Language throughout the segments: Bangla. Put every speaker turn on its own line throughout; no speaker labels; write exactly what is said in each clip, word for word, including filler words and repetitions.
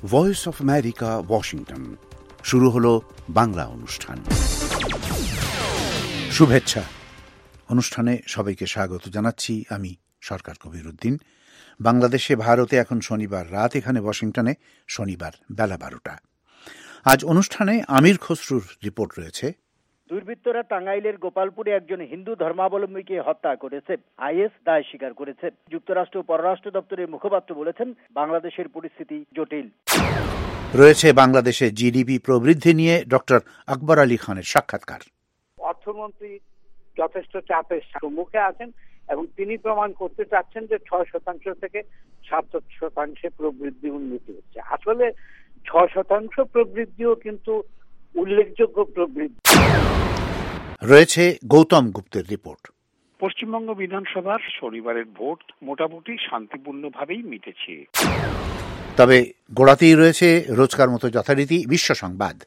Voice of America, Washington. শুরু হলো বাংলা অনুষ্ঠান। শুভেচ্ছা। অনুষ্ঠানে সবাইকে স্বাগত জানাচ্ছি আমি সরকার কবির উদ্দিন। বাংলাদেশে ভারতে এখন শনিবার রাত, এখানে ওয়াশিংটনে শনিবার বেলা বারোটা। আজ অনুষ্ঠানে আমির খসরুর রিপোর্ট রয়েছে।
দুর্বৃত্তরা টাঙ্গাইলের গোপালপুরে একজন হিন্দু ধর্মাবলম্বীকে হত্যা করেছে, আইএস দায় স্বীকার করেছে। যুক্তরাষ্ট্র পররাষ্ট্র দপ্তরের মুখপাত্র বলেছেন, বাংলাদেশের পরিস্থিতি জটিল।
রয়েছে বাংলাদেশের জিডিপি প্রবৃদ্ধি নিয়ে ডক্টর আকবর আলী খানের সাক্ষাৎকার।
অর্থমন্ত্রী যথেষ্ট চাপের সম্মুখে আছেন এবং তিনি প্রমাণ করতে চাচ্ছেন যে ছয় শতাংশ থেকে সাত শতাংশে প্রবৃদ্ধি উন্নতি হচ্ছে। আসলে ছয় শতাংশ প্রবৃদ্ধিও কিন্তু উল্লেখযোগ্য প্রবৃদ্ধি।
রয়েছে গৌতম গুপ্তের রিপোর্ট।
পশ্চিমবঙ্গ বিধানসভার শনিবারের ভোট মোটামুটি শান্তিপূর্ণভাবেই মিটেছে।
তবে গোড়াতেই রয়েছে রোজকার মতো যথারীতি বিশ্ব সংবাদ।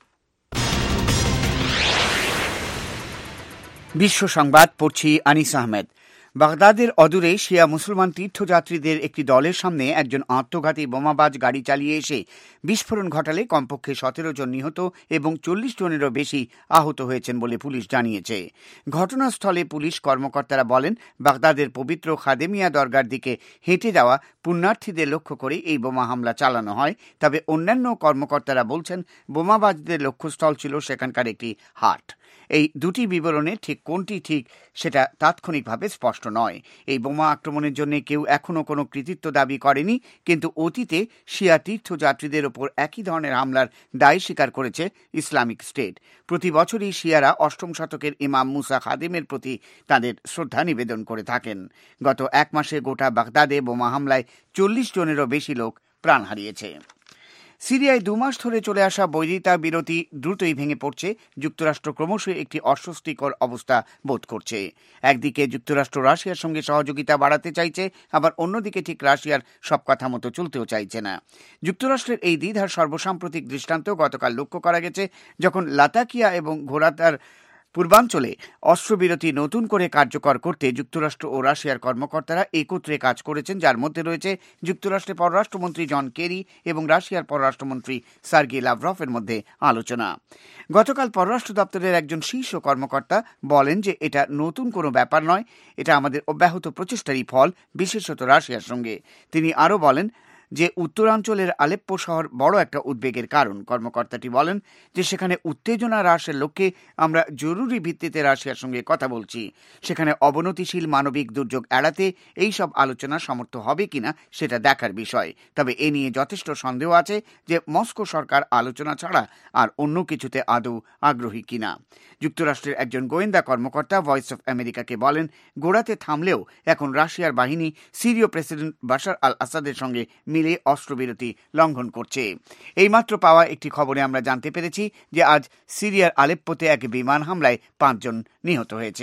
বিশ্ব সংবাদ পড়ছি আনিস আহমেদ। বাগদাদের অদূরে শিয়া মুসলমান তীর্থযাত্রীদের একটি দলের সামনে একজন আত্মঘাতী বোমাবাজ গাড়ি চালিয়ে এসে বিস্ফোরণ ঘটালে কমপক্ষে সতেরো জন নিহত এবং চল্লিশ জনেরও বেশি আহত হয়েছেন বলে পুলিশ জানিয়েছে। ঘটনাস্থলে পুলিশ কর্মকর্তারা বলেন, বাগদাদের পবিত্র খাদেমিয়া দরগার দিকে হেঁটে যাওয়া পুণ্যার্থীদের লক্ষ্য করে এই বোমা হামলা চালানো হয়। তবে অন্যান্য কর্মকর্তারা বলছেন, বোমাবাজদের লক্ষ্যস্থল ছিল সেখানকার একটি হাট। এই দুটি বিবরণে ঠিক কোনটি ঠিক সেটা তাৎক্ষণিকভাবে স্পষ্ট নয়। এই বোমা আক্রমণের জন্য কেউ এখনও কোনো কৃতিত্ব দাবি করেনি, কিন্তু অতীতে শিয়া তীর্থযাত্রীদের ওপর একই ধরনের হামলার দায় স্বীকার করেছে ইসলামিক স্টেট। প্রতি বছরই শিয়ারা অষ্টম শতকের ইমাম মুসা খাদেমের প্রতি তাদের শ্রদ্ধা নিবেদন করে থাকেন। গত এক মাসে গোটা বাগদাদে বোমা হামলায় চল্লিশ জনেরও বেশি লোক প্রাণ হারিয়েছে। সিরিয়ায় দুমাস ধরে চলে আসা বৈরিতা বিরতি দ্রুতই ভেঙে পড়ছে। যুক্তরাষ্ট্র ক্রমশ একটি অস্বস্তিকর অবস্থা বোধ করছে। একদিকে যুক্তরাষ্ট্র রাশিয়ার সঙ্গে সহযোগিতা বাড়াতে চাইছে, আবার অন্যদিকে ঠিক রাশিয়ার সব কথা মতো চলতেও চাইছে না। যুক্তরাষ্ট্রের এই দ্বিধার সর্বসাম্প্রতিক দৃষ্টান্ত গতকাল লক্ষ্য করা গেছে, যখন লাতাকিয়া এবং ঘোরাতার পূর্বাঞ্চলে অস্ত্রবিরতি নতুন করে কার্যকর করতে যুক্তরাষ্ট্র ও রাশিয়ার কর্মকর্তারা একত্রে কাজ করেছেন, যার মধ্যে রয়েছে যুক্তরাষ্ট্রের পররাষ্ট্রমন্ত্রী জন কেরি এবং রাশিয়ার পররাষ্ট্রমন্ত্রী সার্গেই লাভরভের মধ্যে আলোচনা। গতকাল পররাষ্ট্র দপ্তরের একজন শীর্ষ কর্মকর্তা বলেন যে এটা নতুন কোনো ব্যাপার নয়, এটা আমাদের অব্যাহত প্রচেষ্টারই ফল, বিশেষত রাশিয়ার সঙ্গে। তিনি আরও বলেন যে উত্তরাঞ্চলের আলেপ্পো শহর বড় একটা উদ্বেগের কারণ। কর্মকর্তাটি বলেন যে সেখানে উত্তেজনা হ্রাসের লক্ষ্যে আমরা জরুরি ভিত্তিতে রাশিয়ার সঙ্গে কথা বলছি। সেখানে অবনতিশীল মানবিক দুর্যোগ এড়াতে এই সব আলোচনা সমর্থ হবে কিনা সেটা দেখার বিষয়। তবে এ নিয়ে যথেষ্ট সন্দেহ আছে যে মস্কো সরকার আলোচনা ছাড়া আর অন্য কিছুতে আদৌ আগ্রহী কিনা। যুক্তরাষ্ট্রের একজন গোয়েন্দা কর্মকর্তা ভয়েস অফ আমেরিকাকে বলেন, গোড়াতে থামলেও এখন রাশিয়ার বাহিনী সিরীয় প্রেসিডেন্ট বাশার আল আসাদের সঙ্গে মিলে অস্ত্রবিরতি লঙ্ঘন করছে। এইমাত্র পাওয়া একটি খবরে আমরা জানতে পেরেছি যে আজ সিরিয়ার আলেপ্পোতে এক বিমান হামলায় পাঁচজন নিহত হয়েছে।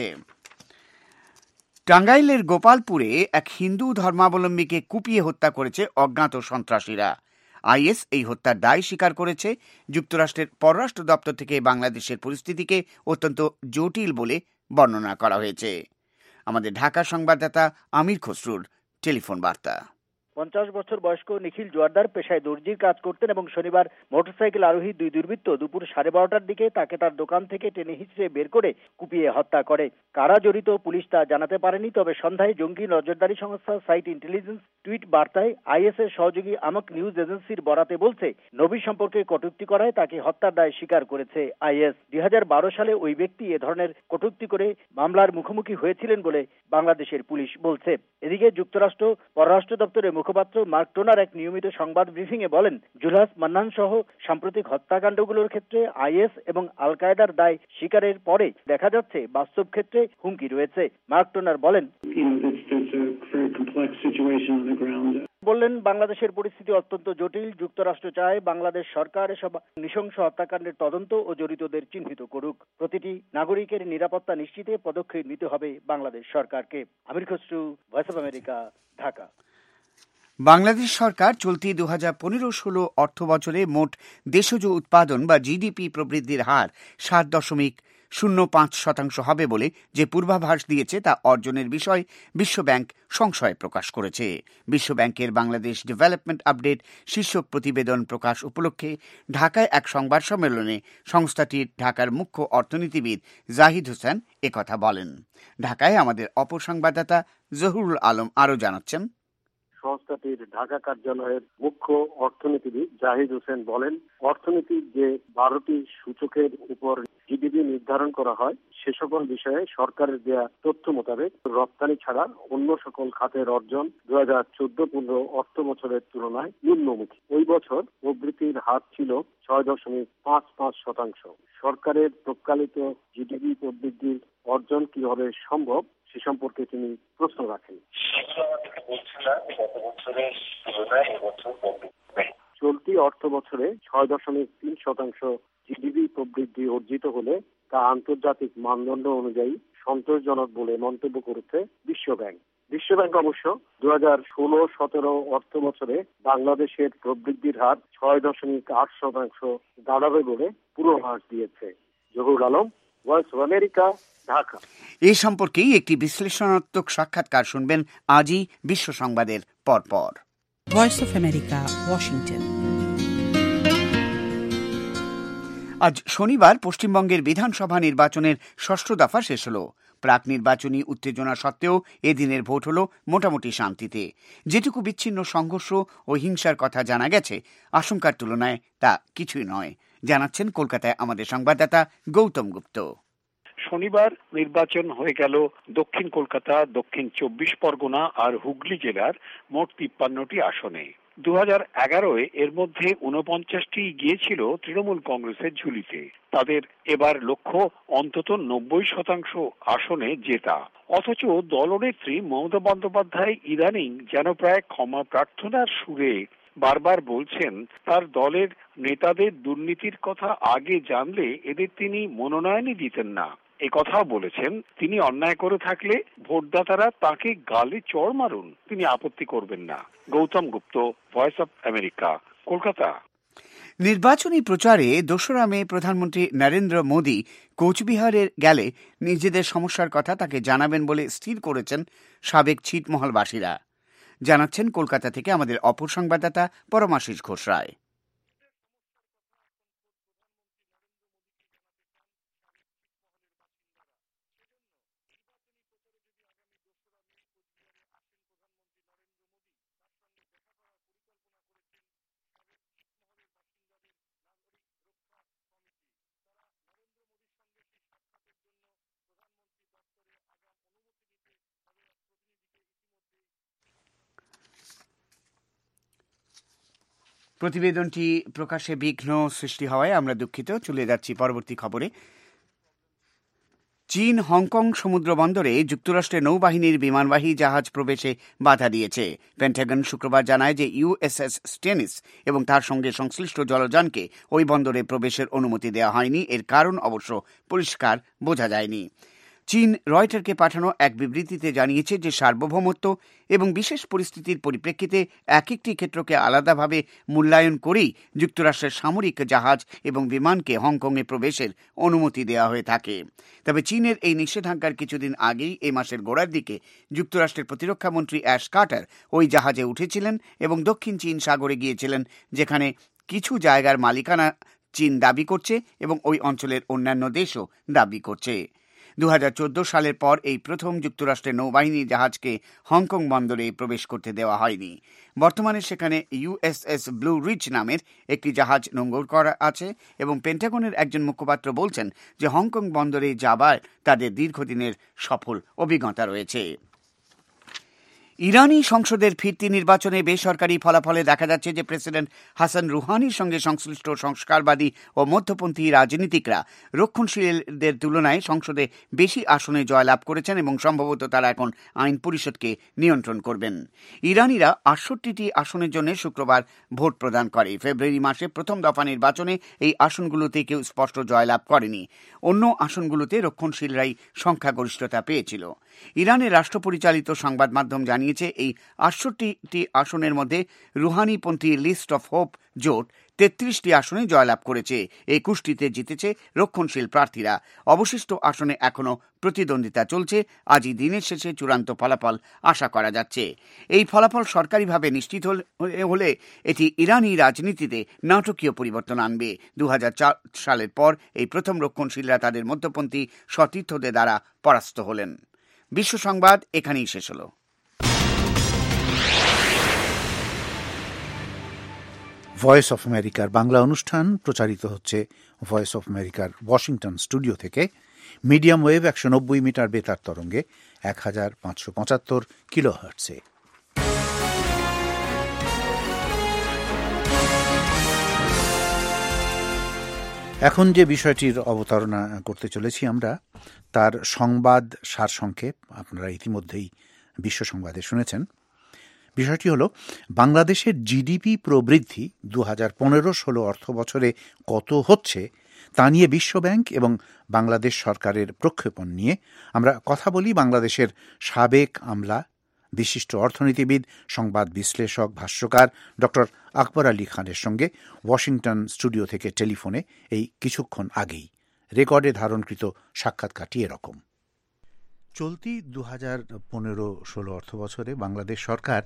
টাঙ্গাইলের গোপালপুরে এক হিন্দু ধর্মাবলম্বীকে কুপিয়ে হত্যা করেছে অজ্ঞাত সন্ত্রাসীরা। আইএস এই হত্যার দায় স্বীকার করেছে। যুক্তরাষ্ট্রের পররাষ্ট্র দপ্তর থেকে বাংলাদেশের পরিস্থিতিকে অত্যন্ত জটিল বলে বর্ণনা করা হয়েছে। আমাদের ঢাকা সংবাদদাতা আমির খসরুর টেলিফোন বার্তা।
পঞ্চাশ বছর বয়স্ক নিখিল জোয়ারদার পেশায় দর্জির কাজ করতেন এবং শনিবার মোটরসাইকেল আরোহী দুই দুর্বৃত্ত দুপুর সাড়ে বারোটার দিকে তাকে তার দোকান থেকে টেনে হিঁচড়ে বের করে কুপিয়ে হত্যা করে। কারা জড়িত পুলিশ তা জানাতে পারেনি, তবে সন্ধ্যায় জঙ্গি নজরদারি সংস্থা সাইট ইন্টেলিজেন্স টুইট বার্তায় আইএস এর সহযোগী আমক নিউজ এজেন্সির বরাতে বলছে, নবী সম্পর্কে কটূক্তি করায় তাকে হত্যার দায় স্বীকার করেছে আইএস। দুই হাজার বারো সালে ওই ব্যক্তি এ ধরনের কটূক্তি করে মামলার মুখোমুখি হয়েছিলেন বলে বাংলাদেশের পুলিশ বলছে। এদিকে যুক্তরাষ্ট্র পররাষ্ট্র দপ্তরের মুখপাত্র মার্ক টোনার এক নিয়মিত সংবাদ ব্রিফিংয়ে বলেন, জুলহাস মান্নান সহ সাম্প্রতিক হত্যাকাণ্ডগুলোর ক্ষেত্রে আইএস এবং আল কায়েদার দায় স্বীকারের পরে দেখা যাচ্ছে বাস্তব ক্ষেত্রে হুমকি রয়েছে। মার্ক টোনার বলেন, বললেন বাংলাদেশের পরিস্থিতি অত্যন্ত জটিল। যুক্তরাষ্ট্র চায় বাংলাদেশ সরকার এসব নৃশংস হত্যাকাণ্ডের তদন্ত ও জড়িতদের চিহ্নিত করুক। প্রতিটি নাগরিকের নিরাপত্তা নিশ্চিতে পদক্ষেপ নিতে হবে বাংলাদেশ সরকারকে। Amir Khasru, voice of America, Dhaka.
Bangladesh সরকার চলতি দু হাজার পনেরো ষোলো অর্থ বছরে মোট দেশজ উৎপাদন বা জিডিপি প্রবৃদ্ধির হার সাত দশমিক শূন্য পাঁচ শতাংশ হবে বলে যে পূর্বাভাস দিয়েছে তা অর্জনের বিষয়ে বিশ্বব্যাংক সংশয় প্রকাশ করেছে। বিশ্বব্যাংকের বাংলাদেশ ডেভেলপমেন্ট আপডেট শীর্ষক প্রতিবেদন প্রকাশ উপলক্ষে ঢাকায় এক সংবাদ সম্মেলনে সংস্থাটির ঢাকার মুখ্য অর্থনীতিবিদ জাহিদ হোসেন একথা বলেন। ঢাকায় আমাদের অপর সংবাদদাতা জহুরুল আলম আরও জানাচ্ছেন।
সংস্থাটির ঢাকা কার্যালয়ের মুখ্য অর্থনীতিবিদ জাহিদ হোসেন বলেন, অর্থনীতির যে বারোটি সূচকের উপর জিডিপি নির্ধারণ করা হয় সে সকল বিষয়ে সরকারের দেয়া তথ্য মোতাবেক রপ্তানি ছাড়া অন্য সকল খাতের অর্জন দু হাজার চোদ্দ পনেরো অর্থ বছরের তুলনায় নিম্নমুখী। ওই বছর প্রবৃদ্ধির হার ছিল ছয় দশমিক পাঁচ পাঁচ শতাংশ। সরকারের তৎকালীত জিডিপি প্রবৃদ্ধির অর্জন কিভাবে সম্ভব সে সম্পর্কে তিনি প্রশ্ন রাখেন। চলতি অর্থ বছরে ছয় দশমিক তিন শতাংশ জিডিপি প্রবৃদ্ধি অর্জিত হলে তা আন্তর্জাতিক মানদণ্ড অনুযায়ী সন্তোষজনক বলে মন্তব্য করেছে বিশ্বব্যাংক। বিশ্বব্যাংক অবশ্য দু হাজার ষোলো সতেরো অর্থ বছরে বাংলাদেশের প্রবৃদ্ধির হার ছয় দশমিক আট শতাংশ দাঁড়াবে বলে পূর্বাভাস দিয়েছে। Zahurul Alam, voice of America, Dhaka.
এ সম্পর্কেই একটি বিশ্লেষণাত্মক সাক্ষাৎকার শুনবেন আজই বিশ্ব সংবাদের পরপর।
Voice of America, Washington.
আজ শনিবার পশ্চিমবঙ্গের বিধানসভা নির্বাচনের ষষ্ঠ দফা শেষ হল। প্রাক নির্বাচনী উত্তেজনা সত্ত্বেও এদিনের ভোট হল মোটামুটি শান্তিতে। যেটুকু বিচ্ছিন্ন সংঘর্ষ ও হিংসার কথা জানা গেছে, আশঙ্কার তুলনায় তা কিছুই নয়, জানাচ্ছেন কলকাতায় আমাদের সংবাদদাতা গৌতম গুপ্ত।
শনিবার নির্বাচন হয়ে গেল দক্ষিণ কলকাতা, দক্ষিণ চব্বিশ পরগনা আর হুগলি জেলার মোট তিপ্পান্নটি আসনে। দু হাজার এগারোয় এর মধ্যে ঊনপঞ্চাশটি গিয়েছিল তৃণমূল কংগ্রেসের ঝুলিতে। তাদের এবার লক্ষ্য অন্তত নব্বই শতাংশ আসনে জেতা। অথচ দলনেত্রী মমতা বন্দ্যোপাধ্যায় ইদানিং যেন প্রায় ক্ষমা প্রার্থনার সুরে বারবার বলছেন তার দলের নেতাদের দুর্নীতির কথা আগে জানলে এদের তিনি মনোনয়নই দিতেন না। এ কথাও বলেছেন তিনি অন্যায় করে থাকলে ভোটদাতারা তাকে গালে চড় মারুন, তিনি আপত্তি করবেন না। Gautam Gupta, voice of America, Kolkata.
নির্বাচনী প্রচারে দোসরা মে প্রধানমন্ত্রী নরেন্দ্র মোদী কোচবিহারে গেলে নিজেদের সমস্যার কথা তাকে জানাবেন বলে স্থির করেছেন সাবেক ছিটমহলবাসীরা, জানাচ্ছেন কলকাতা থেকে আমাদের অপর সংবাদদাতা পরমাশিস ঘোষ রায়। প্রতিবেদনটি প্রকাশে বিঘ্ন সৃষ্টি হওয়ায় আমরা দুঃখিত। চলে যাচ্ছি পরবর্তী খবরে। চীন হংকং সমুদ্র বন্দরে যুক্তরাষ্ট্রের নৌবাহিনীর বিমানবাহী জাহাজ প্রবেশে বাধা দিয়েছে। পেন্টাগন শুক্রবার জানায় যে ইউএসএস স্টেনিস এবং তার সঙ্গে সংশ্লিষ্ট জলযানকে ওই বন্দরে প্রবেশের অনুমতি দেওয়া হয়নি। এর কারণ অবশ্য পরিষ্কার বোঝা যায়নি। চীন রয়টারকে পাঠানো এক বিবৃতিতে জানিয়েছে যে সার্বভৌমত্ব এবং বিশেষ পরিস্থিতির পরিপ্রেক্ষিতে এক একটি ক্ষেত্রকে আলাদাভাবে মূল্যায়ন করেই যুক্তরাষ্ট্রের সামরিক জাহাজ এবং বিমানকে হংকংয়ে প্রবেশের অনুমতি দেওয়া হয়ে থাকে। তবে চীনের এই নিষেধাজ্ঞার কিছুদিন আগেই এ মাসের গোড়ার দিকে যুক্তরাষ্ট্রের প্রতিরক্ষামন্ত্রী অ্যাশ কার্টার ওই জাহাজে উঠেছিলেন এবং দক্ষিণ চীন সাগরে গিয়েছিলেন, যেখানে কিছু জায়গার মালিকানা চীন দাবি করছে এবং ওই অঞ্চলের অন্যান্য দেশও দাবি করছে। দু হাজার চোদ্দ সালের পর এই প্রথম যুক্তরাষ্ট্রের নৌবাহিনী জাহাজকে হংকং বন্দরে প্রবেশ করতে দেওয়া হয়নি। বর্তমানে সেখানে ইউএসএস ব্লু রিচ নামের একটি জাহাজ নোঙ্গর করা আছে এবং পেন্টাগনের একজন মুখপাত্র বলছেন যে হংকং বন্দরে যাবার তাদের দীর্ঘদিনের সফল অভিজ্ঞতা রয়েছে। ইরানি সংসদের ফিরতি নির্বাচনে বেসরকারি ফলাফলে দেখা যাচ্ছে যে প্রেসিডেন্ট হাসান রুহানির সঙ্গে সংশ্লিষ্ট সংস্কারবাদী ও মধ্যপন্থী রাজনীতিকরা রক্ষণশীলদের তুলনায় সংসদে বেশি আসনে জয়লাভ করেছেন এবং সম্ভবত তারা এখন আইন পরিষদকে নিয়ন্ত্রণ করবেন। ইরানিরা আটষট্টিটি আসনের জন্য শুক্রবার ভোট প্রদান করে। ফেব্রুয়ারি মাসে প্রথম দফা নির্বাচনে এই আসনগুলোতে কেউ স্পষ্ট জয়লাভ করেনি। অন্য আসনগুলোতে রক্ষণশীলরাই সংখ্যাগরিষ্ঠতা পেয়েছিল। ইরানের রাষ্ট্র পরিচালিত সংবাদ মাধ্যম জানিয়েছে এই আটষট্টিটি আসনের মধ্যে রুহানিপন্থী লিস্ট অফ হোপ জোট তেত্রিশটি আসনে জয়লাভ করেছে। একুশটিতে জিতেছে রক্ষণশীল প্রার্থীরা। অবশিষ্ট আসনে এখনও প্রতিদ্বন্দ্বিতা চলছে। আজই দিনের শেষে চূড়ান্ত ফলাফল আশা করা যাচ্ছে। এই ফলাফল সরকারিভাবে নিশ্চিত হলে এটি ইরানি রাজনীতিতে নাটকীয় পরিবর্তন আনবে। দু হাজার চার সালের পর এই প্রথম রক্ষণশীলরা তাদের মধ্যপন্থী সতীর্থদের দ্বারা পরাস্ত হলেন। বিশ্ব সংবাদ এখানেই শেষ হল।
ভয়েস অফ আমেরিকার বাংলা অনুষ্ঠান প্রচারিত হচ্ছে ভয়েস অফ আমেরিকার ওয়াশিংটন স্টুডিও থেকে। মিডিয়াম ওয়েভ একশো নব্বই মিটার বেতার তরঙ্গে এক হাজার পাঁচশো পঁচাত্তর কিলো হার্টসে। এখন যে বিষয়টির অবতারণা করতে চলেছি আমরা, তার সংবাদ সারসংক্ষেপ আপনারা ইতিমধ্যেই বিশ্ব সংবাদে শুনেছেন। বিষয়টি হল, বাংলাদেশের জিডিপি প্রবৃদ্ধি দু হাজার পনেরো ষোলো অর্থ বছরে কত হচ্ছে তা নিয়ে বিশ্বব্যাংক এবং বাংলাদেশ সরকারের প্রক্ষেপণ নিয়ে আমরা কথা বলি বাংলাদেশের সাবেক আমলা, বিশিষ্ট অর্থনীতিবিদ, সংবাদ বিশ্লেষক, ভাষ্যকার ডক্টর আকবর আলী খানের সঙ্গে ওয়াশিংটন স্টুডিও থেকে টেলিফোনে এই কিছুক্ষণ আগেই। রেকর্ডে ধারণকৃত সাক্ষাৎকারটি এরকম। চলতি দু হাজার পনেরো ষোলো অর্থ বছরে বাংলাদেশ সরকার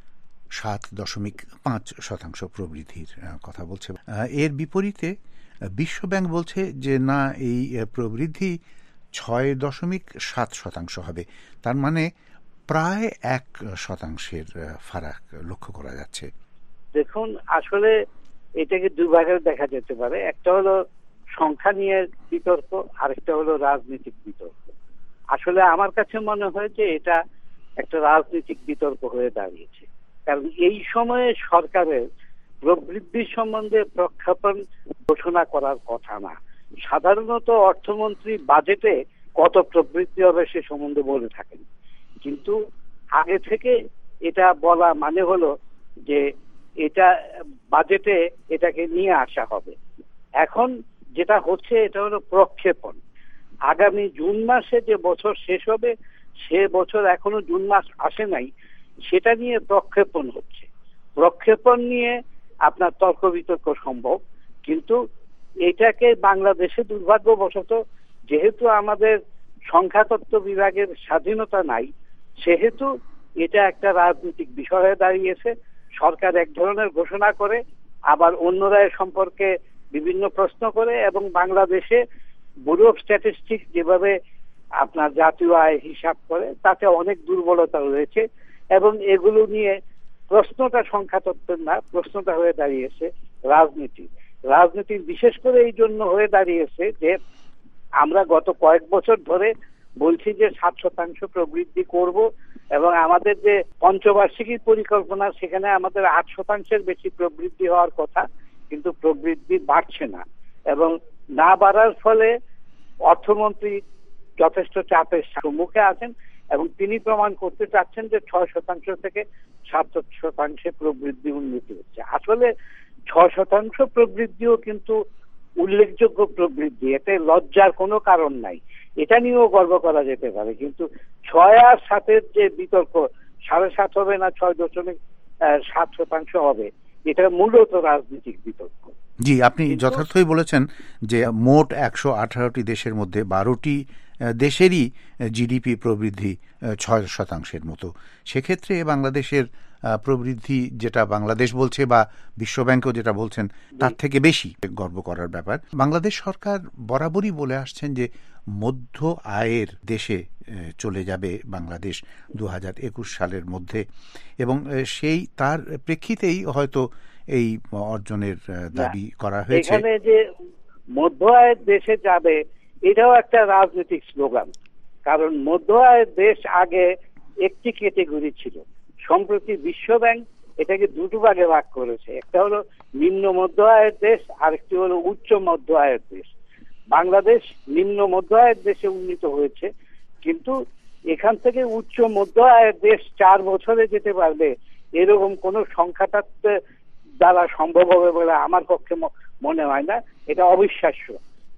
সাত দশমিক পাঁচ শতাংশ প্রবৃদ্ধির কথা বলছে। এর বিপরীতে বিশ্বব্যাংক বলছে যে না, এই প্রবৃদ্ধি ছয় দশমিক সাত শতাংশ হবে। তার মানে প্রায় এক শতাংশের ফারাক লক্ষ্য করা যাচ্ছে।
দেখুন, আসলে এটাকে দুই ভাগে দেখা যেতে পারে। একটা হলো সংখ্যা নিয়ে বিতর্ক, আরেকটা হলো রাজনৈতিক বিতর্ক। আসলে আমার কাছে মনে হয় যে এটা একটা রাজনৈতিক বিতর্ক হয়ে দাঁড়িয়েছে, কারণ এই সময়ে সরকারের প্রবৃদ্ধি সম্বন্ধে প্রক্ষেপণ ঘোষণা করার কথা না। সাধারণত অর্থমন্ত্রী বাজেটে কত প্রবৃদ্ধি হবে সে সম্বন্ধে বলে থাকেন, কিন্তু আগে থেকে এটা বলা মানে হলো যে এটা বাজেটে এটাকে নিয়ে আসা হবে। এখন যেটা হচ্ছে এটা হলো প্রক্ষেপণ। আগামী জুন মাসে যে বছর শেষ হবে সে বছর এখনো জুন মাস আসে নাই, সেটা নিয়ে প্রক্ষেপণ হচ্ছে। প্রক্ষেপণ নিয়ে আপনার তর্ক বিতর্ক সম্ভব, কিন্তু এটাকে বাংলাদেশে দুর্ভাগ্যবশত যেহেতু আমাদের সংখ্যাতত্ত্ব বিভাগের স্বাধীনতা নাই, সেহেতু এটা একটা রাজনৈতিক বিষয় হয়ে দাঁড়িয়েছে। সরকার এক ধরনের ঘোষণা করে, আবার অন্যরা সম্পর্কে বিভিন্ন প্রশ্ন করে, এবং বাংলাদেশে ব্যুরো অফ স্ট্যাটিস্টিক্স যেভাবে আপনার জাতীয় আয় হিসাব করে তাতে অনেক দুর্বলতা রয়েছে, এবং এগুলো নিয়ে প্রশ্নটা সংখ্যাতত্ত্বের না, প্রশ্নটা হয়ে দাঁড়িয়েছে রাজনীতি। রাজনীতি বিশেষ করে এই জন্য হয়ে দাঁড়িয়েছে যে আমরা গত কয়েক বছর ধরে বলছি যে সাত শতাংশ প্রবৃদ্ধি করব, এবং আমাদের যে পঞ্চবার্ষিকী পরিকল্পনা সেখানে আমাদের আট শতাংশের বেশি প্রবৃদ্ধি হওয়ার কথা, কিন্তু প্রবৃদ্ধি বাড়ছে না। এবং না বাড়ার ফলে অর্থমন্ত্রী যথেষ্ট চাপের সম্মুখে আছেন, এবং তিনি প্রমাণ করতে চাচ্ছেন যে ছয় শতাংশ থেকে সাত শতাংশে প্রবৃদ্ধি উন্নতি হচ্ছে। আসলে ছয় শতাংশ প্রবৃদ্ধিও কিন্তু উল্লেখযোগ্য প্রবৃদ্ধি, এতে লজ্জার কোনো কারণ নাই, এটা নিয়েও গর্ব করা যেতে পারে। কিন্তু ছয় আর সাতের যে বিতর্ক, সাড়ে সাত হবে না ছয় দশমিক সাত শতাংশ হবে, এটা মূলত রাজনৈতিক বিতর্ক।
জি, আপনি যথার্থই বলেছেন যে মোট একশো আঠারোটি দেশের মধ্যে বারোটি দেশেরই জিডিপি প্রবৃদ্ধি ছয় শতাংশের মতো। সেক্ষেত্রে বাংলাদেশের প্রবৃদ্ধি, যেটা বাংলাদেশ বলছে বা বিশ্বব্যাংকও যেটা বলছেন, তার থেকে বেশি গর্ব করার ব্যাপার। বাংলাদেশ সরকার বরাবরই বলে আসছেন যে মধ্য আয়ের দেশে চলে যাবে বাংলাদেশ দু হাজার একুশ সালের মধ্যে, এবং সেই তার প্রেক্ষিতেই হয়তো এই অর্জনের দাবি করা হয়েছে।
এখানে যে মধ্য আয়ের দেশে যাবে এটাও একটা রাজনৈতিক স্লোগান, কারণ মধ্য আয়ের দেশ আগে একটি ক্যাটেগরি ছিল, সম্প্রতি বিশ্বব্যাংক এটাকে দুটো ভাগে ভাগ করেছে। একটা হলো নিম্ন মধ্য আয়ের দেশ, আরেকটি হলো উচ্চ মধ্য আয়ের দেশ। বাংলাদেশ নিম্ন মধ্য আয়ের দেশে উন্নীত হয়েছে, কিন্তু এখান থেকে উচ্চ মধ্য আয়ের দেশ চার বছরে যেতে পারবে এরকম কোন সংখ্যাতত্ত্ব দ্বারা সম্ভব হবে বলে আমার পক্ষে মনে হয় না। এটা অবিশ্বাস্য।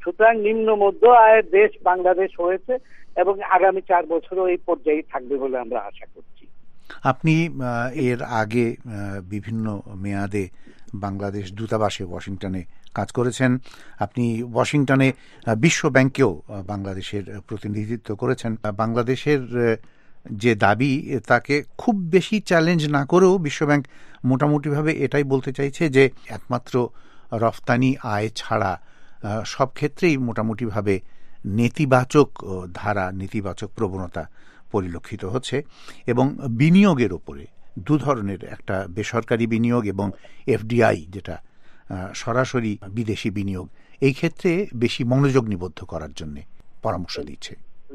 সুতরাং নিম্ন মধ্য আয়ের দেশ বাংলাদেশ হয়েছে এবং আগামী চার বছরও এই পর্যায়ে থাকবে বলে আমরা আশা করছি।
আপনি এর আগে বিভিন্ন মেয়াদে বাংলাদেশ দূতাবাসে ওয়াশিংটনে কাজ করেছেন। আপনি ওয়াশিংটনে বিশ্ব ব্যাংকেও বাংলাদেশের প্রতিনিধিত্ব করেছেন। বাংলাদেশের যে দাবি তাকে খুব বেশি চ্যালেঞ্জ না করেও বিশ্বব্যাংক মোটামুটিভাবে এটাই বলতে চাইছে যে একমাত্র রফতানি আয় ছাড়া সব ক্ষেত্রেই মোটামুটিভাবে নেতিবাচক ধারা, নেতিবাচক প্রবণতা পরিলক্ষিত হচ্ছে এবং বিনিয়োগের ওপরে দু ধরনের, একটা বেসরকারি বিনিয়োগ এবং এফডিআই যেটা সরাসরি বিদেশি বিনিয়োগ, এই ক্ষেত্রে বেশি মনোযোগ নিবদ্ধ করার জন্য পরামর্শ দিচ্ছে।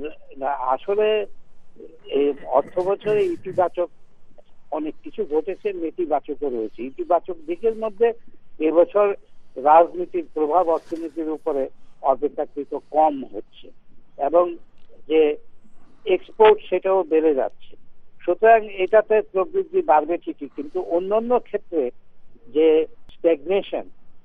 আসলে এই অর্থ বছরে ইতিবাচক অনেক কিছু ঘটেছে, নেতিবাচকও রয়েছে। ইতিবাচক দিকের মধ্যে এবছর রাজনীতির প্রভাব অর্থনীতির উপরে অপেক্ষাকৃত কম হচ্ছে এবং যে এক্সপোর্ট সেটাও বেড়ে যাচ্ছে। সুতরাং এটাতে প্রবৃদ্ধি বাড়বে ঠিকই, কিন্তু অন্যান্য ক্ষেত্রে যে স্ট্যাগনেশন,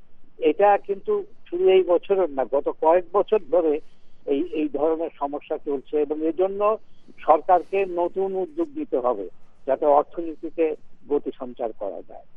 এটা কিন্তু শুধু এই বছরের না, গত কয়েক বছর ধরে এই এই ধরনের সমস্যা চলছে এবং এর জন্য সরকারকে নতুন উদ্যোগ নিতে হবে যাতে অর্থনীতিতে গতি সঞ্চার করা যায়।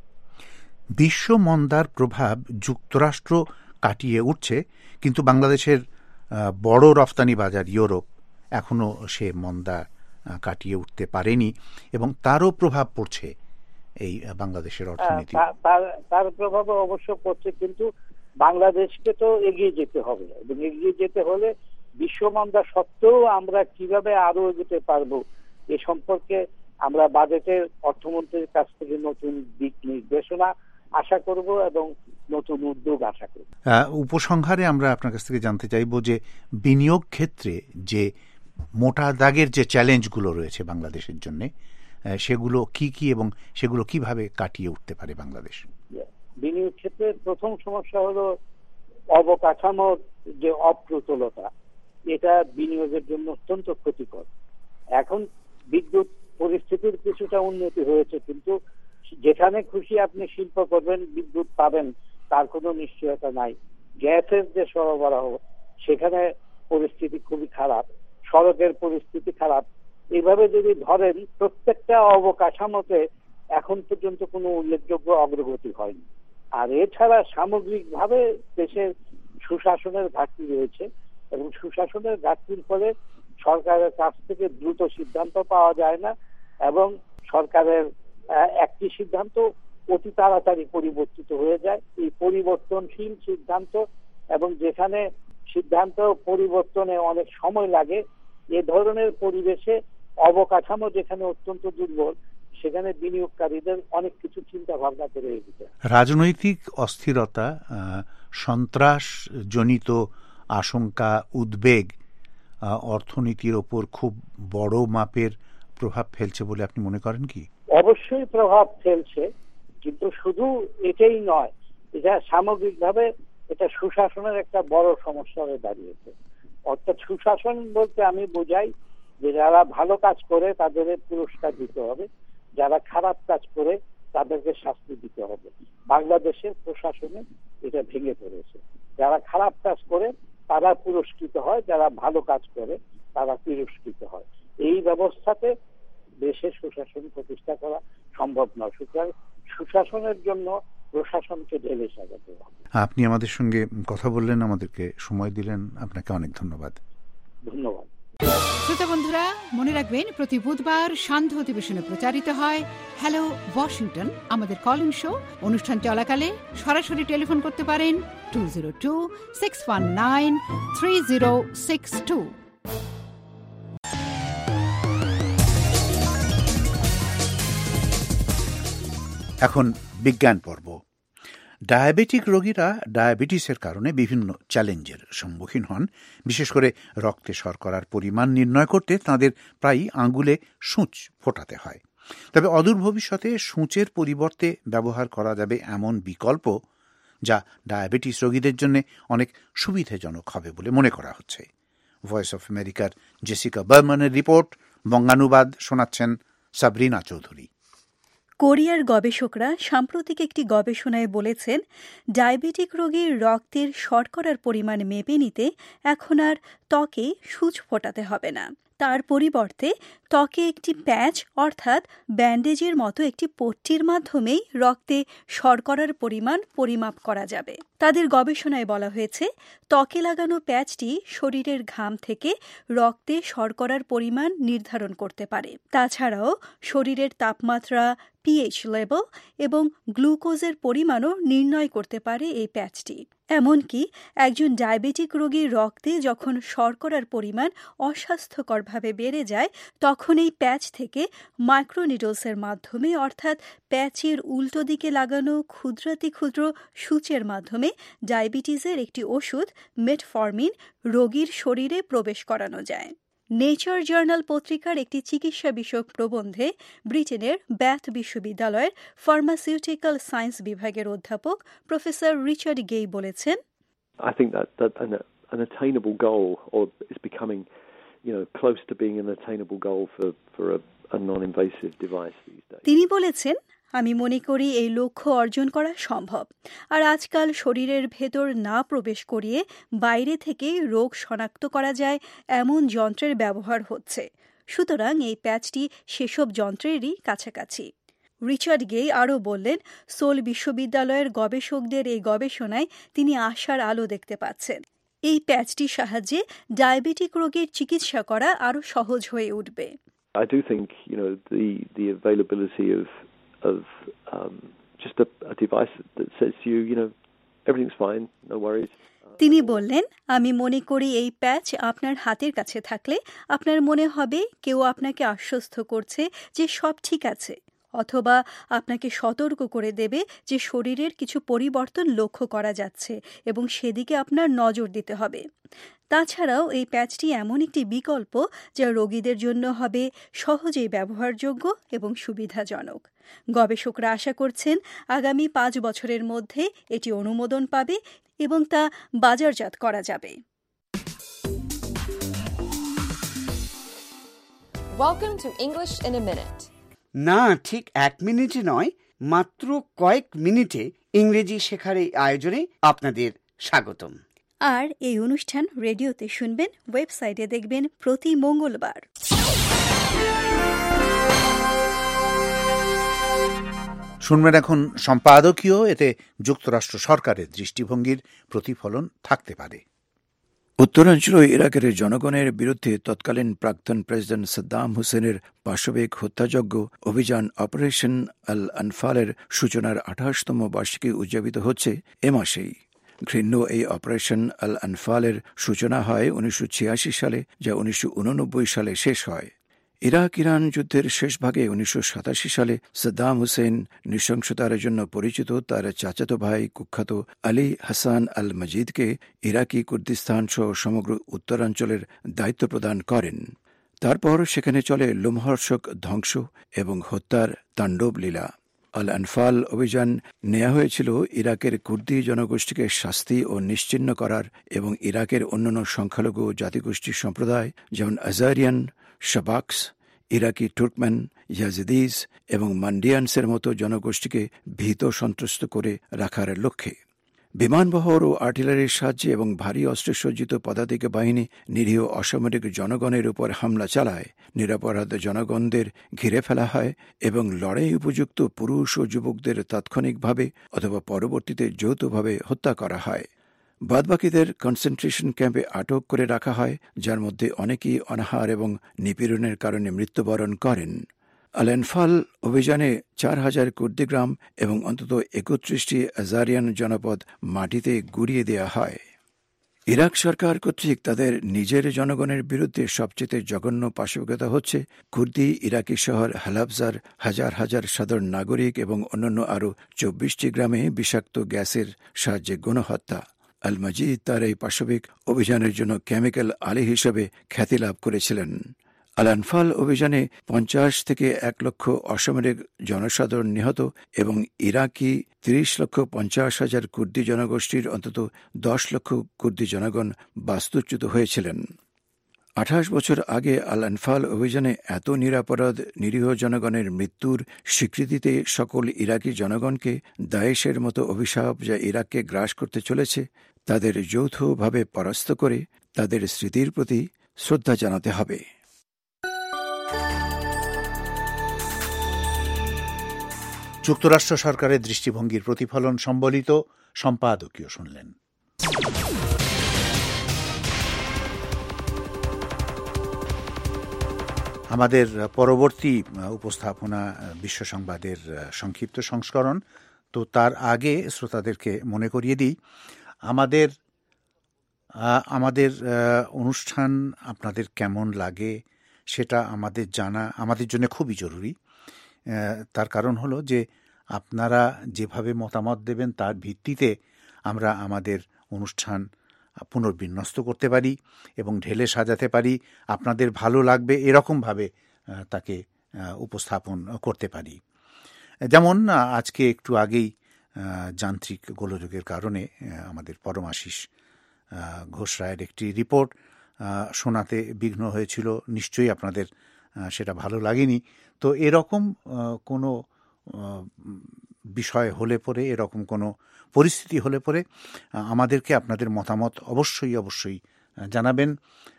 বিশ্ব মন্দার প্রভাব যুক্তরাষ্ট্র কাটিয়ে উঠছে, কিন্তু বাংলাদেশের বড় রফতানি বাজার ইউরোপ এখনো সে মন্দা কাটিয়ে উঠতে পারেনি এবং তারও প্রভাব পড়ছে এই বাংলাদেশের অর্থনীতি।
তার প্রভাব অবশ্য পড়ছে, কিন্তু বাংলাদেশকে তো এগিয়ে যেতে হবে এবং এগিয়ে যেতে হলে বিশ্ব মন্দা সত্ত্বেও আমরা কিভাবে আরো এগোতে পারবো এ সম্পর্কে আমরা বাজেটের অর্থমন্ত্রীর কাছ থেকে নতুন দিক নির্দেশনা আশা করব এবং নতুন উদ্যোগ আশা করব।
উপসংহারে আমরা আপনার কাছ থেকে জানতে চাইব যে বিনিয়োগ ক্ষেত্রে যে মোটা দাগের যে চ্যালেঞ্জগুলো রয়েছে বাংলাদেশের জন্য, সেগুলো কি কি এবং সেগুলো কিভাবে কাটিয়ে উঠতে পারে বাংলাদেশ?
বিনিয়োগ ক্ষেত্রে প্রথম সমস্যা হলো অবকাঠামোর যে অপ্রতুলতা, এটা বিনিয়োগের জন্য অত্যন্ত ক্ষতিকর। এখন বিদ্যুৎ পরিস্থিতির কিছুটা উন্নতি হয়েছে, কিন্তু যেখানে খুশি আপনি শিল্প করবেন বিদ্যুৎ পাবেন তার কোনো নিশ্চয়তা নাই। গ্যাসের যে সরবরাহ সেখানে পরিস্থিতি খুবই খারাপ, সড়কের পরিস্থিতি খারাপ। এইভাবে যদি ধরেন প্রত্যেকটা অবকাঠামোতে এখন পর্যন্ত কোনো উল্লেখযোগ্য অগ্রগতি হয়নি। আর এছাড়া সামগ্রিকভাবে দেশের সুশাসনের ঘাটতি রয়েছে এবং সুশাসনের ঘাটতির ফলে সরকারের কাছ থেকে দ্রুত সিদ্ধান্ত পাওয়া যায় না এবং সরকারের একটি সিদ্ধান্ত অতি তাড়াতাড়ি পরিবর্তিত হয়ে যায়। এই পরিবর্তনশীল সিদ্ধান্ত এবং যেখানে সিদ্ধান্ত পরিবর্তনে অনেক সময় লাগে, এ ধরনের পরিবেশে অবকাঠামো যেখানে অত্যন্ত দুর্বল, সেখানে বিনিয়োগকারীদের অনেক কিছু চিন্তা ভাবনা করে এগিয়ে।
রাজনৈতিক অস্থিরতা, সন্ত্রাস জনিত আশঙ্কা, উদ্বেগ অর্থনীতির ওপর খুব বড় মাপের প্রভাব ফেলছে বলে আপনি মনে করেন কি?
অবশ্যই প্রভাব ফেলছে, কিন্তু শুধু এটাই নয়, এটা সামগ্রিকভাবে এটা সুশাসনের একটা বড় সমস্যা হয়ে দাঁড়িয়েছে। অর্থাৎ সুশাসন বলতে আমি বোঝাই যে যারা ভালো কাজ করে তাদের পুরস্কার দিতে হবে, যারা খারাপ কাজ করে তাদেরকে শাস্তি দিতে হবে। বাংলাদেশের প্রশাসনে এটা ভেঙে পড়েছে। যারা খারাপ কাজ করে তারা পুরস্কৃত হয়, যারা ভালো কাজ করে তারা তিরস্কৃত হয়। এই ব্যবস্থাতে দেশে সুশাসন প্রতিষ্ঠা করা সম্ভব নয়। সুতরাং সুশাসনের জন্য প্রশাসনকে ঢেলে সাজাতে হবে।
আপনি আমাদের সঙ্গে কথা বললেন, আমাদেরকে সময় দিলেন, আপনাকে অনেক ধন্যবাদ।
ধন্যবাদ।
শ্রোতা বন্ধুরা, মনে রাখবেন প্রতি বুধবার সান্ধ্য অধিবেশনে প্রচারিত হয় হ্যালো ওয়াশিংটন, আমাদের কল ইন শো। অনুষ্ঠান চলাকালে সরাসরি টেলিফোন করতে পারেন two zero two six one nine three zero six two.
এখন বিজ্ঞান পর্ব। ডায়াবেটিক রোগীরা ডায়াবেটিসের কারণে বিভিন্ন চ্যালেঞ্জের সম্মুখীন হন। বিশেষ করে রক্তে শর্করার পরিমাণ নির্ণয় করতে তাদের প্রায়ই আঙ্গুলে সূঁচ ফোটাতে হয়। তবে অদূর ভবিষ্যতে সূঁচের পরিবর্তে ব্যবহার করা যাবে এমন বিকল্প যা ডায়াবেটিস রোগীদের জন্য অনেক সুবিধাজনক হবে বলে মনে করা হচ্ছে। ভয়েস অফ আমেরিকার জেসিকা বার্মানের রিপোর্ট, বঙ্গানুবাদ শোনাচ্ছেন সাবরিনা চৌধুরী।
কোরিয়ার গবেষকরা সাম্প্রতিক একটি গবেষণায় বলেছেন, ডায়াবেটিক রোগীর রক্তের শর্করার পরিমাণ মেপে নিতে এখন আর ত্বকে সূচ ফোটাতে হবে না। তার পরিবর্তে ত্বকে একটি প্যাচ অর্থাৎ ব্যান্ডেজের মতো একটি পট্টির মাধ্যমেই রক্তে শর্করার পরিমাণ পরিমাপ করা যাবে। তাদের গবেষণায় বলা হয়েছে, ত্বকে লাগানো প্যাচটি শরীরের ঘাম থেকে রক্তে শর্করার পরিমাণ নির্ধারণ করতে পারে। তাছাড়াও শরীরের তাপমাত্রা, পিএইচ লেভেল এবং গ্লুকোজের পরিমাণও নির্ণয় করতে পারে এই প্যাচটি। এমনকি একজন ডায়াবেটিক রোগীর রক্তে যখন শর্করার পরিমাণ অস্বাস্থ্যকরভাবে বেড়ে যায়, তখন এই প্যাচ থেকে মাইক্রোনিডলসের মাধ্যমে অর্থাৎ প্যাচের উল্টো দিকে লাগানো ক্ষুদ্রাতি ক্ষুদ্র সূচের মাধ্যমে ডায়াবেটিসের একটি ওষুধ মেটফর্মিন রোগীর শরীরে প্রবেশ করানো যায়। নেচার জার্নাল পত্রিকার একটি চিকিৎসা বিষয়ক প্রবন্ধে ব্রিটেনের ব্যাথ বিশ্ববিদ্যালয়ের ফার্মাসিউটিক্যাল সায়েন্স বিভাগের অধ্যাপক প্রফেসর রিচার্ড গেই বলেছেন,
I think that, that an, an attainable goal or is becoming, you know, close to being an attainable goal for, for a, a non-invasive device these days.
তিনি বলেছেন, আমি মনে করি এই লক্ষ্য অর্জন করা সম্ভব। আর আজকাল শরীরের ভেতর না প্রবেশ করিয়ে বাইরে থেকে রোগ শনাক্ত করা যায় এমন যন্ত্রের ব্যবহার হচ্ছে। সুতরাং এই প্যাচটি সেসব যন্ত্রেরই কাছাকাছি। রিচার্ড গে আরও বললেন, সোল বিশ্ববিদ্যালয়ের গবেষকদের এই গবেষণায় তিনি আশার আলো দেখতে পাচ্ছেন। এই প্যাচটির সাহায্যে ডায়াবেটিক রোগের চিকিৎসা করা আরও সহজ হয়ে উঠবে।
I do think, you know, the the availability of of um, just a, a device that says to you, you know, everything's fine, no worries.
তিনি বললেন, আমি মনে করি এই প্যাচ আপনার হাতের কাছে থাকলে আপনার মনে হবে কেউ আপনাকে আশ্বস্ত করছে যে সব ঠিক আছে, অথবা আপনাকে সতর্ক করে দেবে যে শরীরের কিছু পরিবর্তন লক্ষ্য করা যাচ্ছে এবং সেদিকে আপনার নজর দিতে হবে। তাছাড়াও এই প্যাচটি এমন একটি বিকল্প যা রোগীদের জন্য হবে সহজেই ব্যবহারযোগ্য এবং সুবিধাজনক। গবেষকরা আশা করছেন আগামী পাঁচ বছরের মধ্যে এটি অনুমোদন পাবে এবং তা বাজারজাত করা যাবে।
Welcome to English in a minute.
না, ঠিক এক মিনিটে নয়, মাত্র কয়েক মিনিটে ইংরেজি শেখার এই আয়োজনে আপনাদের স্বাগতম।
আর এই অনুষ্ঠান রেডিওতে শুনবেন, ওয়েবসাইটে দেখবেন প্রতি মঙ্গলবার।
শুনবেন এখন সম্পাদকীয়, এতে যুক্তরাষ্ট্র সরকারের দৃষ্টিভঙ্গির প্রতিফলন থাকতে পারে।
উত্তরাঞ্চল ইরাকের জনগণের বিরুদ্ধে তৎকালীন প্রাক্তন প্রেসিডেন্ট সাদ্দাম হুসেনের পাশবিক হত্যাযজ্ঞ অভিযান অপারেশন আল আনফালের সূচনার আঠাশতম বার্ষিকী উদযাপিত হচ্ছে এ মাসেই। ঘৃণ্য এই অপারেশন আল আনফালের সূচনা হয় উনিশশো ছিয়াশি সালে, যা উনিশশো উননব্বই সালে শেষ হয়। ইরাক ইরান যুদ্ধের শেষ ভাগে উনিশশো সাতাশি সালে সাদ্দাম হুসেন নৃশংসতার জন্য পরিচিত তার চাচাতো ভাই কুখ্যাত আলী হাসান আল মজিদকে ইরাকি কুর্দিস্তান সহ সমগ্র উত্তরাঞ্চলের দায়িত্ব প্রদান করেন। তারপর সেখানে চলে লোমহর্ষক ধ্বংস এবং হত্যার তাণ্ডব লীলা। আল আনফাল অভিযান নেওয়া হয়েছিল ইরাকের কুর্দি জনগোষ্ঠীকে শাস্তি ও নিশ্চিহ্ন করার এবং ইরাকের অন্যান্য সংখ্যালঘু জাতিগোষ্ঠী সম্প্রদায় যেমন আজারিয়ান, শাবাক্স, ইরাকি তুর্কম্যান, ইয়াজিদিস এবং মান্ডিয়ানসের মতো জনগোষ্ঠীকে ভীত সন্ত্রস্ত করে রাখার লক্ষ্যে। বিমানবহর ও আর্টিলারির সাহায্যে এবং ভারী অস্ত্রসজ্জিত পদাতিক বাহিনী নিরীহ অসামরিক জনগণের উপর হামলা চালায়। নিরাপরাধ জনগণদের ঘিরে ফেলা হয় এবং লড়াই উপযুক্ত পুরুষ ও যুবকদের তাৎক্ষণিকভাবে অথবা পরবর্তীতে যৌথভাবে হত্যা করা হয়। বাদবাকিদের কনসেন্ট্রেশন ক্যাম্পে আটক করে রাখা হয়, যার মধ্যে অনেকেই অনাহার এবং নিপীড়নের কারণে মৃত্যুবরণ করেন। আল আনফাল অভিযানে চার হাজার কুর্দি গ্রাম এবং অন্তত একত্রিশটি আজারিয়ান জনপদ মাটিতে গুড়িয়ে দেওয়া হয়। ইরাক সরকার কর্তৃক তাদের নিজের জনগণের বিরুদ্ধে সবচেয়ে জঘন্য পাশবিকতা হচ্ছে কুর্দি ইরাকি শহর হালাবজার হাজার হাজার সাধারণ নাগরিক এবং অন্যান্য আরও চব্বিশটি গ্রামে বিষাক্ত গ্যাসের সাহায্যে গণহত্যা। আল মজিদ তার এই পাশবিক অভিযানের জন্য কেমিক্যাল আলী হিসেবে খ্যাতি লাভ করেছিলেন। আল আনফাল অভিযানে পঞ্চাশ থেকে এক লক্ষ অসামরিক জনসাধারণ নিহত এবং ইরাকি তিরিশ লক্ষ পঞ্চাশ হাজার কুর্দি জনগোষ্ঠীর অন্তত দশ লক্ষ কুর্দি জনগণ বাস্তুচ্যুত হয়েছিলেন। আঠাশ বছর আগে আল আনফাল অভিযানে এত নিরাপরাধ নিরীহ জনগণের মৃত্যুর স্বীকৃতিতে সকল ইরাকি জনগণকে দায়েশের মতো অভিশাপ যা ইরাককে গ্রাস করতে চলেছে তাদের যৌথভাবে পরাস্ত করে তাদের স্মৃতির প্রতি শ্রদ্ধা জানাতে হবে।
যুক্তরাষ্ট্র সরকারের দৃষ্টিভঙ্গির প্রতিফলন সম্বলিত সম্পাদকীয় শুনলেন। আমাদের পরবর্তী উপস্থাপনা বিশ্ব সংবাদের সংক্ষিপ্ত সংস্করণ। তো তার আগে শ্রোতাদেরকে মনে করিয়ে দিই, আমাদের আমাদের অনুষ্ঠান আপনাদের কেমন লাগে সেটা আমাদের জানা আমাদের জন্য খুবই জরুরি। তার কারণ হলো যে আপনারা যেভাবে মতামত দেবেন তার ভিত্তিতে আমরা আমাদের অনুষ্ঠান পুনর্বিন্যস্ত করতে পারি এবং ঢেলে সাজাতে পারি, আপনাদের ভালো লাগবে এরকমভাবে তাকে উপস্থাপন করতে পারি। যেমন আজকে একটু আগেই যান্ত্রিক গোলযোগের কারণে আমাদের পরমাশিস ঘোষ রায়ের একটি রিপোর্ট শোনাতে বিঘ্ন হয়েছিল, নিশ্চয়ই আপনাদের সেটা ভালো লাগেনি। তো এরকম কোনো বিষয় হলে পরে, এরকম কোনো পরিস্থিতি হলে পরে আমাদেরকে আপনাদের মতামত অবশ্যই অবশ্যই জানাবেন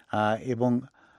এবং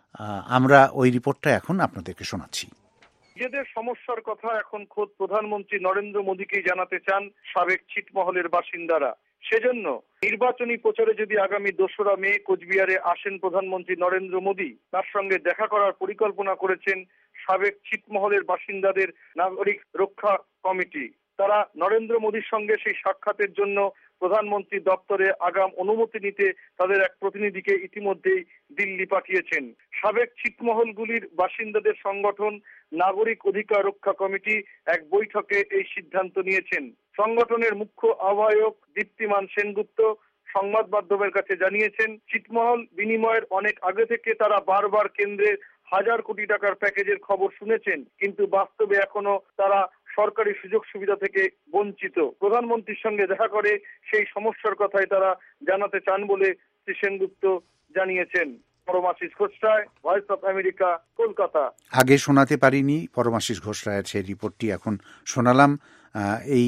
আমরা ওই রিপোর্টটা এখন আপনাদেরকে শোনাচ্ছি।
নিজেদের সমস্যার কথা এখন খোদ প্রধানমন্ত্রী নরেন্দ্র মোদীকেই জানাতে চান সাবেক ছিটমহলের বাসিন্দারা। সেজন্য নির্বাচনী প্রচারে যদি আগামী দোসরা মে কোচবিহারে আসেন প্রধানমন্ত্রী নরেন্দ্র মোদী, তার সঙ্গে দেখা করার পরিকল্পনা করেছেন সাবেক ছিটমহলের বাসিন্দাদের নাগরিক রক্ষা কমিটি। তারা নরেন্দ্র মোদীর সঙ্গে সেই সাক্ষাতের জন্য প্রধানমন্ত্রী দপ্তরে আগাম অনুমতি নিতে তাদের এক প্রতিনিধিকে ইতিমধ্যেই দিল্লি পাঠিয়েছেন। সাবেক ছিটমহলগুলির বাসিন্দাদের সংগঠন নাগরিক অধিকার রক্ষা কমিটি এক বৈঠকে এই সিদ্ধান্ত নিয়েছেন। সংগঠনের মুখ্য আহ্বায়ক দীপ্তিমান সেনগুপ্ত সংবাদ মাধ্যমের কাছে জানিয়েছেন, ছিটমহল বিনিময়ের অনেক আগে থেকে তারা বারবার কেন্দ্রের হাজার কোটি টাকার প্যাকেজের খবর শুনেছেন, কিন্তু বাস্তবে এখনো তারা সরকারি সুযোগ সুবিধা থেকে বঞ্চিত। প্রধানমন্ত্রীর সঙ্গে দেখা করে সেই সমস্যার কথাই তারা জানাতে চান বলে শ্রী সেনগুপ্ত জানিয়েছেন। Paramashis Ghosh Roy, voice of America, Kolkata.
আগে শোনাতে পারিনি পরমাশিস ঘোষ রায়ের সেই রিপোর্টটি এখন শোনালাম। এই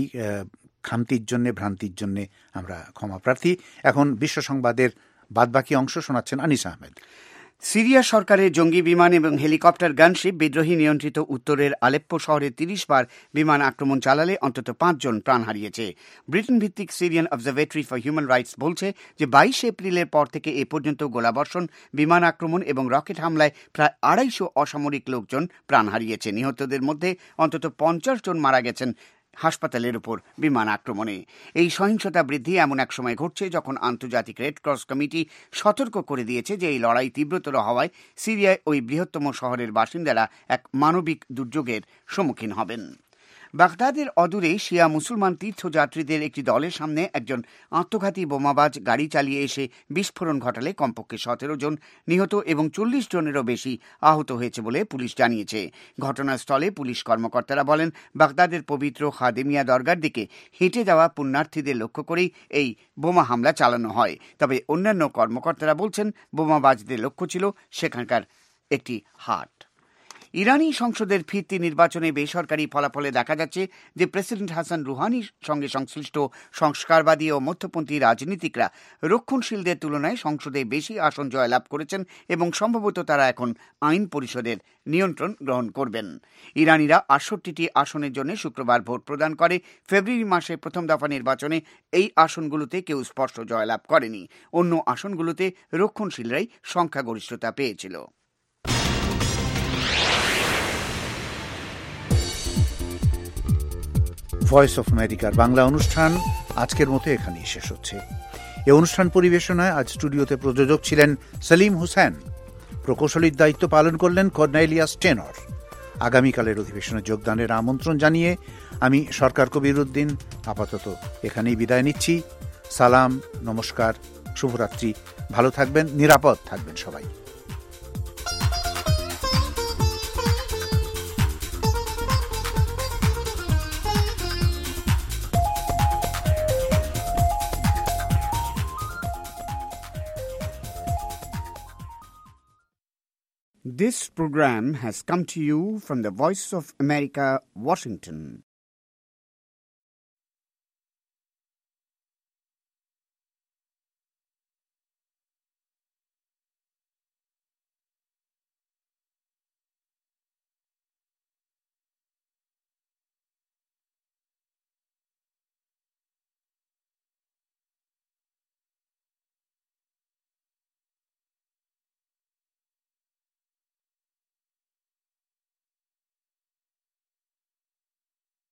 খামতির জন্য, ভ্রান্তির জন্য আমরা ক্ষমা প্রার্থী। এখন বিশ্ব সংবাদের বাদবাকি অংশ শোনাচ্ছেন আনিস আহমেদ।
সিরিয়া সরকারের জঙ্গি বিমান এবং হেলিকপ্টার গানশিপ বিদ্রোহী নিয়ন্ত্রিত উত্তরের আলেপ্পো শহরে তিরিশ বার বিমান আক্রমণ চালালে অন্তত পাঁচজন প্রাণ হারিয়েছে। ব্রিটেন ভিত্তিক Syrian observatory for human rights বলছে যে বাইশে এপ্রিলের পর থেকে এ পর্যন্ত গোলাবর্ষণ, বিমান আক্রমণ এবং রকেট হামলায় প্রায় আড়াইশো অসামরিক লোকজন প্রাণ হারিয়েছে। নিহতদের মধ্যে অন্তত পঞ্চাশ জন মারা গেছেন হাসপাতালের উপর বিমান আক্রমণে। এই সহিংসতা বৃদ্ধি এমন এক সময় ঘটছে যখন আন্তর্জাতিক রেড ক্রস কমিটি সতর্ক করে দিয়েছে যে এই লড়াই তীব্রতর হওয়ায় সিরিয়ায় ওই বৃহত্তম শহরের বাসিন্দারা এক মানবিক দুর্যোগের সম্মুখীন হবেন। বাগদাদের অদূরে শিয়া মুসলমান তীর্থযাত্রীদের একটি দলের সামনে একজন আত্মঘাতী বোমাবাজ গাড়ি চালিয়ে এসে বিস্ফোরণ ঘটালে কমপক্ষে সতেরো জন নিহত এবং চল্লিশ জনেরও বেশি আহত হয়েছে বলে পুলিশ জানিয়েছে। ঘটনাস্থলে পুলিশ কর্মকর্তারা বলেন, বাগদাদের পবিত্র খাদেমিয়া দরগার দিকে হেঁটে যাওয়া পুণ্যার্থীদের লক্ষ্য করেই এই বোমা হামলা চালানো হয়। তবে অন্যান্য কর্মকর্তারা বলছেন বমাবাজদের লক্ষ্য ছিল সেখানকার একটি হাট। ইরানি সংসদের ফিরতি নির্বাচনে বেসরকারি ফলাফলে দেখা যাচ্ছে যে প্রেসিডেন্ট হাসান রুহানির সঙ্গে সংশ্লিষ্ট সংস্কারবাদী ও মধ্যপন্থী রাজনীতিকরা রক্ষণশীলদের তুলনায় সংসদে বেশি আসন জয়লাভ করেছেন এবং সম্ভবত তারা এখন আইন পরিষদের নিয়ন্ত্রণ গ্রহণ করবেন। ইরানিরা আটষট্টিটি আসনের জন্য শুক্রবার ভোট প্রদান করে। ফেব্রুয়ারি মাসে প্রথম দফা নির্বাচনে এই আসনগুলোতে কেউ স্পষ্ট জয়লাভ করেনি। অন্য আসনগুলোতে রক্ষণশীলরাই সংখ্যাগরিষ্ঠতা পেয়েছিল।
ভয়েস অফ আমেরিকার বাংলা অনুষ্ঠান আজকের মতো এখানেই শেষ হচ্ছে। এই অনুষ্ঠান পরিবেশনায় আজ স্টুডিওতে প্রযোজক ছিলেন সেলিম হোসেন, প্রকৌশলীর দায়িত্ব পালন করলেন কর্নেলিয়াস টেনর। আগামীকালের অধিবেশনে যোগদানের আমন্ত্রণ জানিয়ে আমি সরকার কবির উদ্দিন আপাতত এখানেই বিদায় নিচ্ছি। সালাম, নমস্কার, শুভরাত্রি। ভালো থাকবেন, নিরাপদ থাকবেন সবাই।
This program has come to you from the Voice of America, Washington.